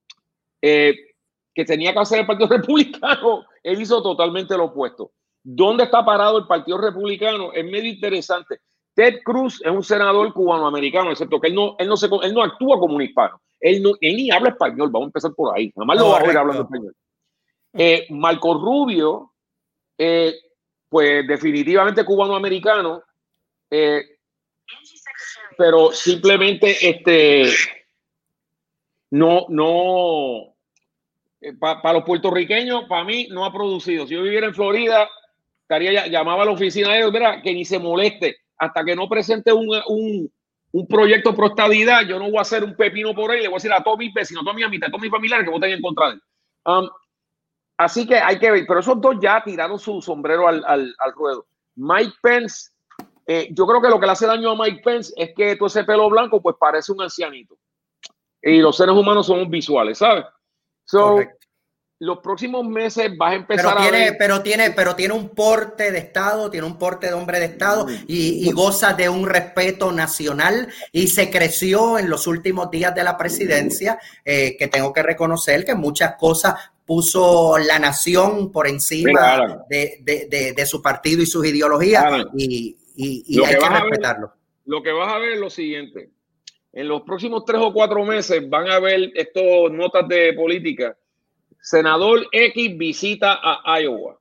que tenía que hacer el Partido Republicano, él hizo totalmente lo opuesto. ¿Dónde está parado el Partido Republicano? Es medio interesante. Ted Cruz es un senador cubanoamericano, excepto que él no actúa como un hispano. Él ni habla español, vamos a empezar por ahí. Nada más lo va a ver hablando español. Marco Rubio, pues definitivamente cubanoamericano, pero simplemente para los puertorriqueños, para mí no ha producido. Si yo viviera en Florida, llamaba a la oficina de ellos, mira, que ni se moleste hasta que no presente un proyecto pro estadidad. Yo no voy a hacer un pepino por él, le voy a decir a todos mis vecinos, a toda mi amistad, a todos mis familiares que voten en contra de él. Así que hay que ver, pero esos dos ya tiraron su sombrero al ruedo. Mike Pence, yo creo que lo que le hace daño a Mike Pence es que todo ese pelo blanco pues parece un ancianito. Y los seres humanos somos visuales, ¿sabes? Los próximos meses vas a empezar pero tiene un porte de Estado, tiene un porte de hombre de Estado y goza de un respeto nacional y se creció en los últimos días de la presidencia, que tengo que reconocer que muchas cosas puso la nación por encima de su partido y sus ideologías y hay que respetarlo. Lo que vas a ver es lo siguiente. En los próximos 3 o 4 meses van a ver estos notas de política. Senador X visita a Iowa.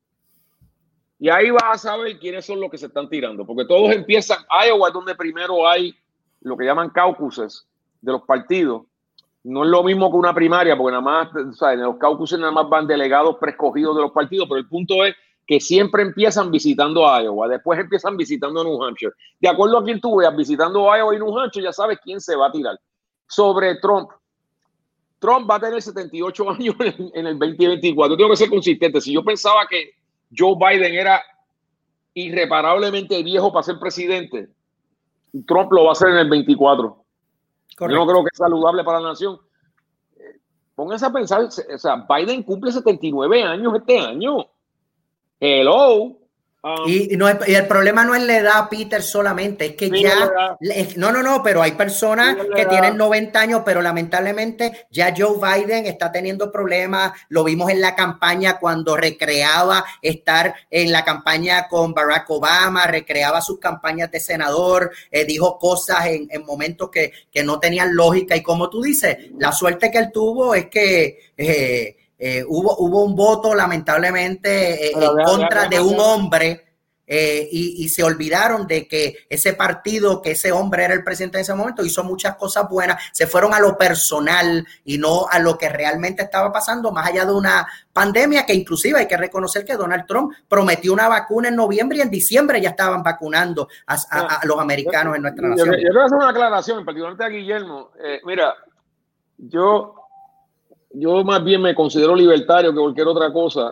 Y ahí vas a saber quiénes son los que se están tirando. Porque todos empiezan. Iowa es donde primero hay lo que llaman caucuses de los partidos. No es lo mismo que una primaria, porque nada más, o sea, en los caucuses nada más van delegados preescogidos de los partidos. Pero el punto es que siempre empiezan visitando a Iowa. Después empiezan visitando a New Hampshire. De acuerdo a quien tú veas, visitando a Iowa y New Hampshire, ya sabes quién se va a tirar. Sobre Trump. Trump va a tener 78 años en el 2024. Yo tengo que ser consistente. Si yo pensaba que Joe Biden era irreparablemente viejo para ser presidente, Trump lo va a hacer en el 24. Correcto. Yo no creo que es saludable para la nación. Pónganse a pensar, o sea, Biden cumple 79 años este año. Hello. Y el problema no es la edad, Peter, solamente, es que pero hay personas que tienen 90 años, pero lamentablemente ya Joe Biden está teniendo problemas. Lo vimos en la campaña cuando recreaba estar en la campaña con Barack Obama, recreaba sus campañas de senador, dijo cosas en momentos que no tenían lógica. Y como tú dices, la suerte que él tuvo es que hubo un voto lamentablemente en contra de un hombre y se olvidaron de que ese partido, que ese hombre era el presidente en ese momento, hizo muchas cosas buenas, se fueron a lo personal y no a lo que realmente estaba pasando, más allá de una pandemia que inclusive hay que reconocer que Donald Trump prometió una vacuna en noviembre y en diciembre ya estaban vacunando a los americanos en nuestra nación. Yo quiero hacer una aclaración, particularmente a Guillermo. Mira, yo más bien me considero libertario que cualquier otra cosa.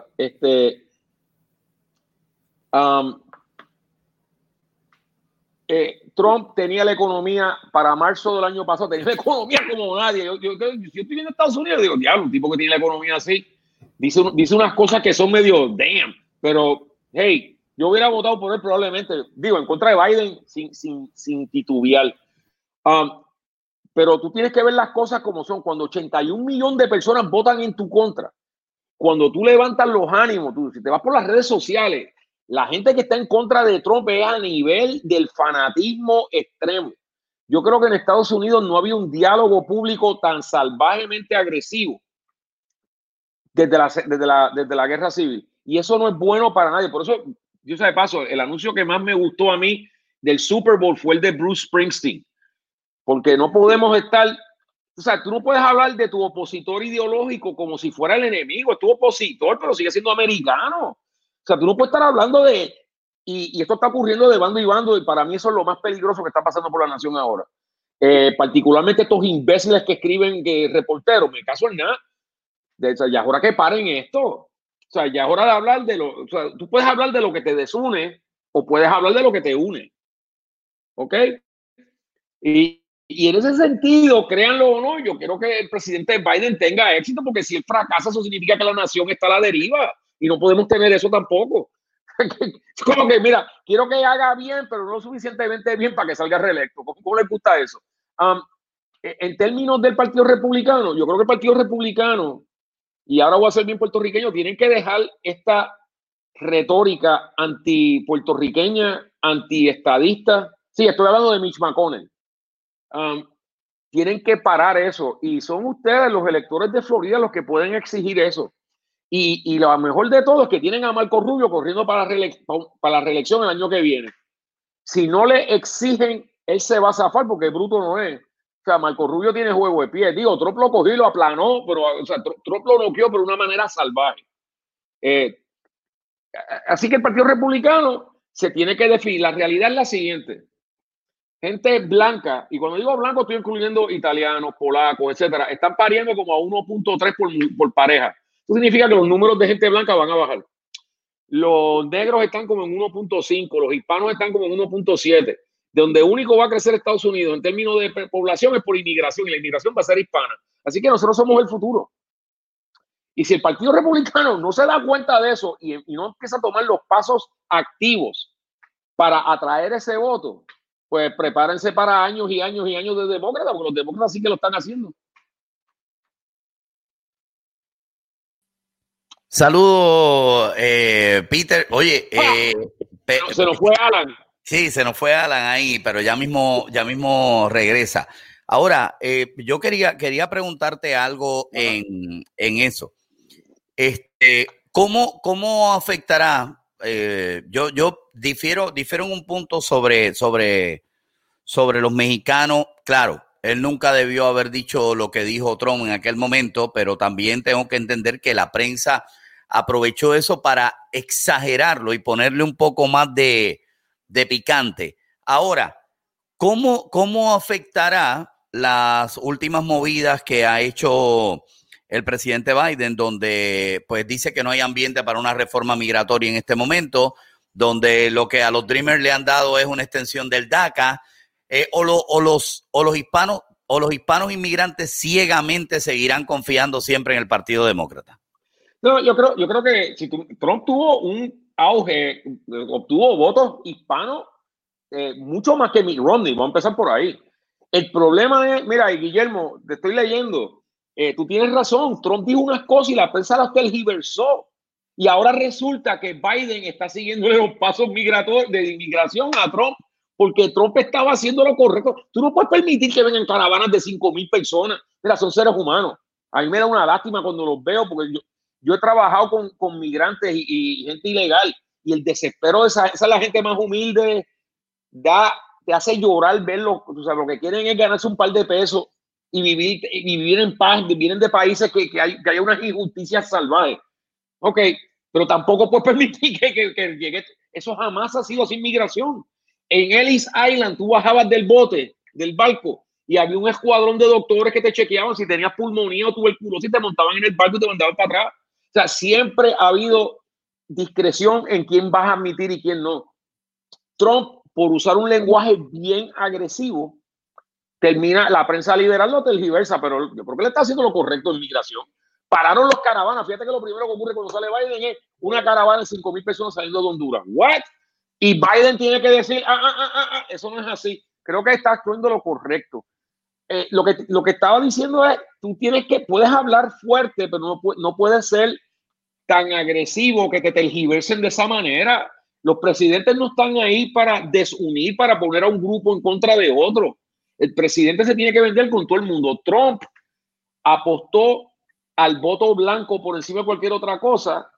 Trump tenía la economía para marzo del año pasado, tenía la economía como nadie. Yo estoy viendo Estados Unidos, digo, diablo, un tipo que tiene la economía así, dice unas cosas que son medio damn, pero hey, yo hubiera votado por él probablemente, digo, en contra de Biden sin titubear. Pero tú tienes que ver las cosas como son. Cuando 81 millones de personas votan en tu contra, cuando tú levantas los ánimos, si te vas por las redes sociales, la gente que está en contra de Trump es a nivel del fanatismo extremo. Yo creo que en Estados Unidos no había un diálogo público tan salvajemente agresivo desde la guerra civil. Y eso no es bueno para nadie. Por eso, yo sé de paso, el anuncio que más me gustó a mí del Super Bowl fue el de Bruce Springsteen. Porque no podemos estar... O sea, tú no puedes hablar de tu opositor ideológico como si fuera el enemigo. Es tu opositor, pero sigue siendo americano. O sea, tú no puedes estar hablando de... Y esto está ocurriendo de bando y bando, y para mí eso es lo más peligroso que está pasando por la nación ahora. Particularmente estos imbéciles que escriben reporteros, me caso en nada. O sea, ya es hora que paren esto. O sea, ya es hora de hablar de lo... O sea, tú puedes hablar de lo que te desune o puedes hablar de lo que te une. ¿Ok? Y en ese sentido, créanlo o no, yo quiero que el presidente Biden tenga éxito, porque si él fracasa, eso significa que la nación está a la deriva. Y no podemos tener eso tampoco. Es como que, mira, quiero que haga bien, pero no suficientemente bien para que salga reelecto. ¿Cómo les gusta eso? En términos del Partido Republicano, yo creo que el Partido Republicano, y ahora voy a ser bien puertorriqueño, tienen que dejar esta retórica anti-puertorriqueña, anti-estadista. Sí, estoy hablando de Mitch McConnell. Tienen que parar eso. Y son ustedes, los electores de Florida, los que pueden exigir eso. Y lo mejor de todo es que tienen a Marco Rubio corriendo para la reelección el año que viene. Si no le exigen, él se va a zafar porque bruto no es. O sea, Marco Rubio tiene juego de pie. Digo, Trump lo cogió y lo aplanó, pero o sea, Trump lo noqueó pero de una manera salvaje. Así que el Partido Republicano se tiene que definir. La realidad es la siguiente. Gente blanca, y cuando digo blanco estoy incluyendo italianos, polacos, etcétera, están pariendo como a 1.3 por pareja. Eso significa que los números de gente blanca van a bajar. Los negros están como en 1.5, los hispanos están como en 1.7. De donde único va a crecer Estados Unidos en términos de población es por inmigración, y la inmigración va a ser hispana. Así que nosotros somos el futuro. Y si el Partido Republicano no se da cuenta de eso y no empieza a tomar los pasos activos para atraer ese voto, pues prepárense para años y años y años de demócratas, porque los demócratas sí que lo están haciendo. Saludos, Peter. Oye, se nos fue Alan. Sí, se nos fue Alan ahí, pero ya mismo regresa. Ahora, yo quería preguntarte algo en eso. ¿Cómo afectará? Yo difiero en un punto sobre los mexicanos. Claro, él nunca debió haber dicho lo que dijo Trump en aquel momento, pero también tengo que entender que la prensa aprovechó eso para exagerarlo y ponerle un poco más de picante. Ahora, ¿cómo afectará las últimas movidas que ha hecho el presidente Biden, donde pues dice que no hay ambiente para una reforma migratoria en este momento, donde lo que a los Dreamers le han dado es una extensión del DACA, o los hispanos inmigrantes ciegamente seguirán confiando siempre en el Partido Demócrata? No, yo creo que si Trump tuvo un auge, obtuvo votos hispanos mucho más que Mitt Romney. Vamos a empezar por ahí. El problema es, mira, Guillermo, te estoy leyendo, tú tienes razón, Trump dijo unas cosas y la prensa las tergiversó. Y ahora resulta que Biden está siguiendo los pasos de inmigración a Trump, porque Trump estaba haciendo lo correcto. Tú no puedes permitir que vengan caravanas de 5,000 personas. Mira, son seres humanos. A mí me da una lástima cuando los veo, porque yo he trabajado con migrantes y gente ilegal, y el desespero de esa es la gente más humilde, te hace llorar verlo. O sea, lo que quieren es ganarse un par de pesos y vivir en paz. Vienen de países que haya unas injusticias salvajes. Ok, pero tampoco puedes permitir que llegue. Eso jamás ha sido sin migración. En Ellis Island tú bajabas del barco, y había un escuadrón de doctores que te chequeaban si tenías pulmonía o tuberculosis, te montaban en el barco y te mandaban para atrás. O sea, siempre ha habido discreción en quién vas a admitir y quién no. Trump, por usar un lenguaje bien agresivo, la prensa liberal lo tergiversa, pero yo creo que le está haciendo lo correcto en migración. Pararon los caravanas. Fíjate que lo primero que ocurre cuando sale Biden es una caravana de 5,000 personas saliendo de Honduras. ¿What? Y Biden tiene que decir, eso no es así. Creo que está actuando lo correcto. Lo que estaba diciendo es, puedes hablar fuerte, pero no puedes ser tan agresivo que te tergiversen de esa manera. Los presidentes no están ahí para desunir, para poner a un grupo en contra de otro. El presidente se tiene que vender con todo el mundo. Trump apostó al voto blanco por encima de cualquier otra cosa.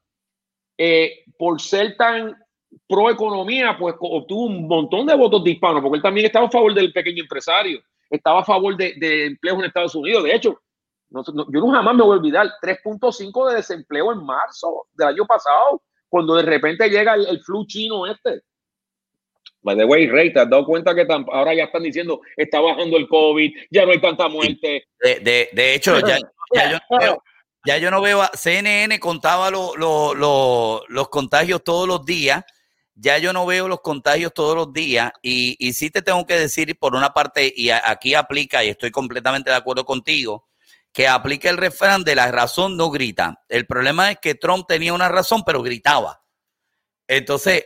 Por ser tan pro economía, pues obtuvo un montón de votos de hispanos, porque él también estaba a favor del pequeño empresario, estaba a favor de empleos en Estados Unidos. De hecho, yo no jamás me voy a olvidar 3.5 de desempleo en marzo del año pasado, cuando de repente llega el flu chino este. By the way, Rey, ¿te has dado cuenta que ahora ya están diciendo está bajando el COVID, ya no hay tanta muerte? De hecho, ya yo no veo, CNN contaba los contagios todos los días. Ya yo no veo los contagios todos los días y sí te tengo que decir, por una parte, y aquí aplica, y estoy completamente de acuerdo contigo, que aplica el refrán de la razón no grita. El problema es que Trump tenía una razón, pero gritaba. Entonces,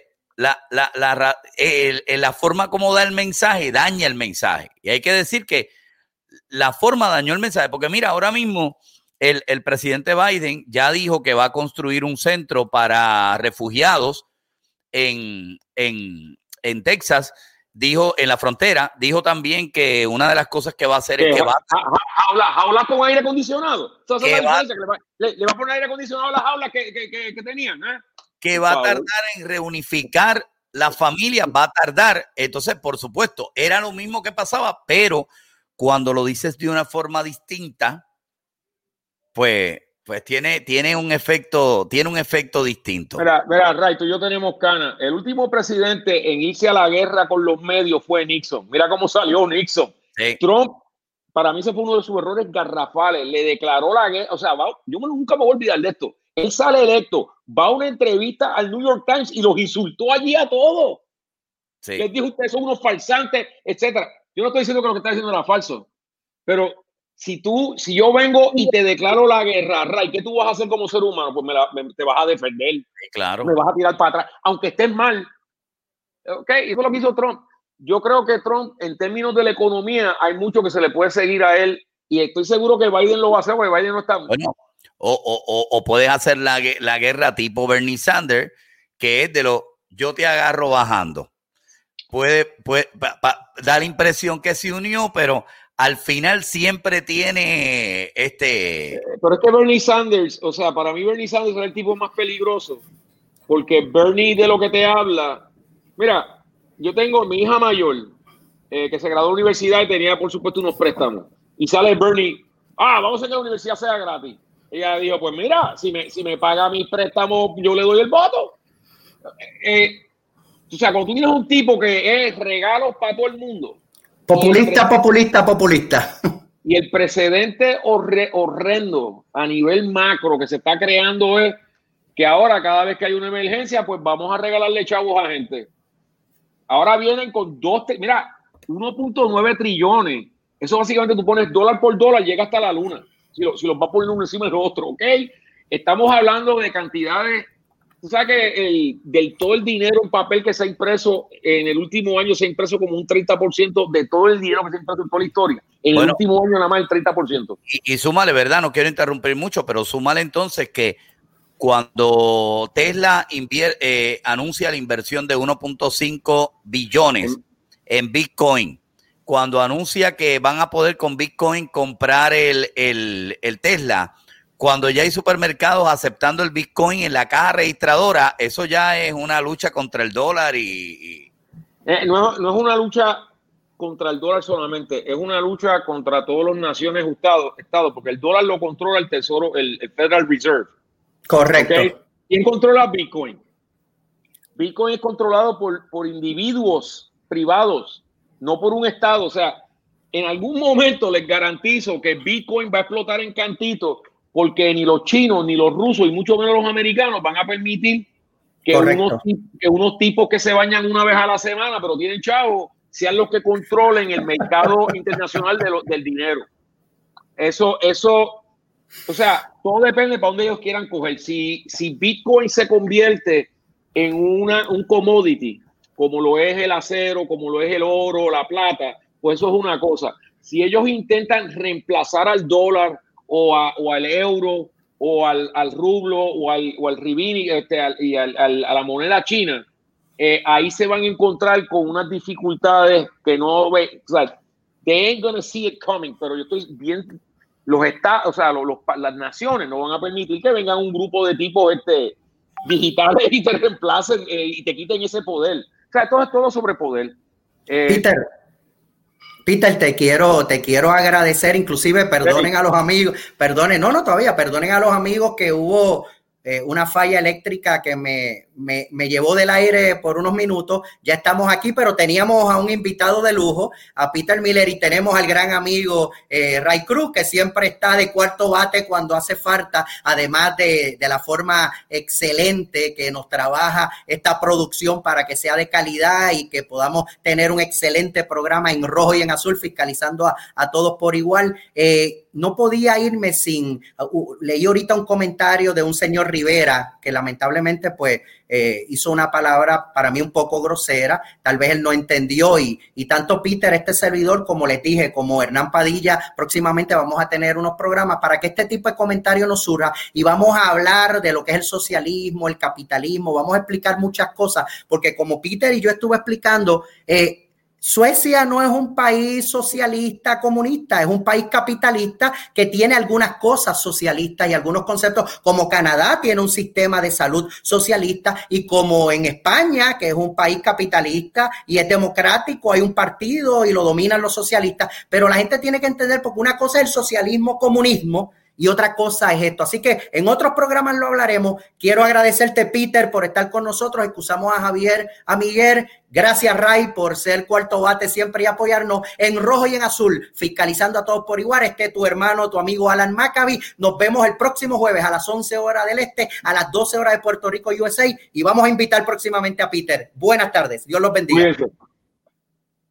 la forma como da el mensaje daña el mensaje. Y hay que decir que la forma dañó el mensaje, porque mira, ahora mismo el presidente Biden ya dijo que va a construir un centro para refugiados en Texas, dijo en la frontera, dijo también que una de las cosas que va a hacer es que va a jaula con aire acondicionado. Le va a poner aire acondicionado a las jaulas que tenían, que va a tardar en reunificar la familia, va a tardar. Entonces, por supuesto, era lo mismo que pasaba, pero cuando lo dices de una forma distinta, pues tiene un efecto distinto. Mira, Ray, tú y yo tenemos cana. El último presidente en irse a la guerra con los medios fue Nixon. Mira cómo salió Nixon. Sí. Trump, para mí, ese fue uno de sus errores garrafales. Le declaró la guerra. O sea, nunca me voy a olvidar de esto. Él sale electo, va a una entrevista al New York Times y los insultó allí a todos. Sí. Les dijo, ustedes son unos falsantes, etcétera. Yo no estoy diciendo que lo que está diciendo era falso, pero si yo vengo y te declaro la guerra, Ray, ¿qué tú vas a hacer como ser humano? Pues te vas a defender. Sí, claro. Me vas a tirar para atrás, aunque estés mal. Ok, eso es lo que hizo Trump. Yo creo que Trump, en términos de la economía, hay mucho que se le puede seguir a él y estoy seguro que Biden lo va a hacer porque Biden no está... Bueno, o puedes hacer la guerra tipo Bernie Sanders, que es yo te agarro bajando. Puede dar la impresión que se unió, pero al final siempre tiene Pero es que Bernie Sanders, o sea, para mí Bernie Sanders es el tipo más peligroso, porque Bernie de lo que te habla, mira, yo tengo mi hija mayor, que se graduó de la universidad y tenía, por supuesto, unos préstamos, y sale Bernie, vamos a hacer que la universidad sea gratis. Ella dijo, pues mira, si me paga mis préstamos, yo le doy el voto. O sea, cuando tú tienes un tipo que es regalos para todo el mundo. Populista. Y el precedente horrendo a nivel macro que se está creando es que ahora cada vez que hay una emergencia, pues vamos a regalarle chavos a gente. Ahora vienen con 1.9 trillones. Eso básicamente tú pones dólar por dólar, llega hasta la luna. Si los va a poner uno encima del otro, ¿ok? Estamos hablando de cantidades. Tú sabes que del todo el dinero en papel que se ha impreso en el último año, se ha impreso como un 30% de todo el dinero que se ha impreso en toda la historia. En el último año nada más el 30%. Y súmale, ¿verdad? No quiero interrumpir mucho, pero súmale entonces que cuando Tesla anuncia la inversión de 1.5 billones en Bitcoin, cuando anuncia que van a poder con Bitcoin comprar el Tesla, cuando ya hay supermercados aceptando el Bitcoin en la caja registradora, eso ya es una lucha contra el dólar No es una lucha contra el dólar solamente, es una lucha contra todas las naciones estados, porque el dólar lo controla el Tesoro, el Federal Reserve. Correcto. ¿Okay? ¿Quién controla Bitcoin? Bitcoin es controlado por individuos privados, no por un estado. O sea, en algún momento les garantizo que Bitcoin va a explotar en cantito, porque ni los chinos, ni los rusos, y mucho menos los americanos van a permitir que unos tipos que se bañan una vez a la semana, pero tienen chavos, sean los que controlen el mercado internacional del dinero. Eso, o sea, todo depende para dónde ellos quieran coger. Si Bitcoin se convierte en un commodity, como lo es el acero, como lo es el oro, la plata, pues eso es una cosa. Si ellos intentan reemplazar al dólar o al euro o al rublo o al ribini y a la moneda china, ahí se van a encontrar con unas dificultades que no ven. O sea, they ain't gonna see it coming, pero yo estoy bien. Los estados, o sea, las naciones no van a permitir que vengan un grupo de tipos digitales y te reemplacen y te quiten ese poder. O sea, todo es todo sobre poder. Peter, te quiero agradecer, inclusive perdonen a los amigos, perdonen a los amigos que hubo una falla eléctrica que me llevó del aire por unos minutos. Ya estamos aquí, pero teníamos a un invitado de lujo, a Peter Miller, y tenemos al gran amigo Ray Cruz, que siempre está de cuarto bate cuando hace falta, además de la forma excelente que nos trabaja esta producción para que sea de calidad y que podamos tener un excelente programa en rojo y en azul, fiscalizando a todos por igual. No podía irme sin... leí ahorita un comentario de un señor Rivera que lamentablemente pues hizo una palabra para mí un poco grosera, tal vez él no entendió y tanto Peter, este servidor, como les dije, como Hernán Padilla, próximamente vamos a tener unos programas para que este tipo de comentarios nos surja y vamos a hablar de lo que es el socialismo, el capitalismo, vamos a explicar muchas cosas, porque como Peter y yo estuve explicando, Suecia no es un país socialista comunista, es un país capitalista que tiene algunas cosas socialistas y algunos conceptos, como Canadá tiene un sistema de salud socialista y como en España, que es un país capitalista y es democrático, hay un partido y lo dominan los socialistas, pero la gente tiene que entender porque una cosa es el socialismo, comunismo, y otra cosa es esto. Así que en otros programas lo hablaremos. Quiero agradecerte, Peter, por estar con nosotros. Excusamos a Javier, a Miguel. Gracias, Ray, por ser cuarto bate siempre y apoyarnos en rojo y en azul, fiscalizando a todos por igual. Tu hermano, tu amigo Alan Maccabi. Nos vemos el próximo jueves a las 11 horas del este, a las 12 horas de Puerto Rico, USA. Y vamos a invitar próximamente a Peter. Buenas tardes. Dios los bendiga. Cuídense.